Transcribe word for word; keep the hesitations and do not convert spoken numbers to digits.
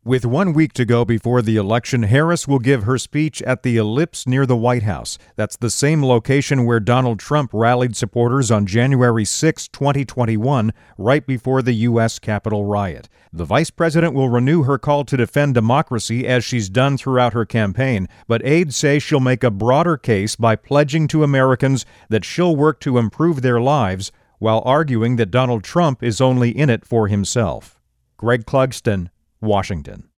With one week to go before the election, Harris will give her speech at the Ellipse near the White House. That's the same location where Donald Trump rallied supporters on January sixth, twenty twenty-one, right before the U S Capitol riot. The vice president will renew her call to defend democracy as she's done throughout her campaign, but aides say she'll make a broader case by pledging to Americans that she'll work to improve their lives while arguing that Donald Trump is only in it for himself. Greg Clugston, Washington.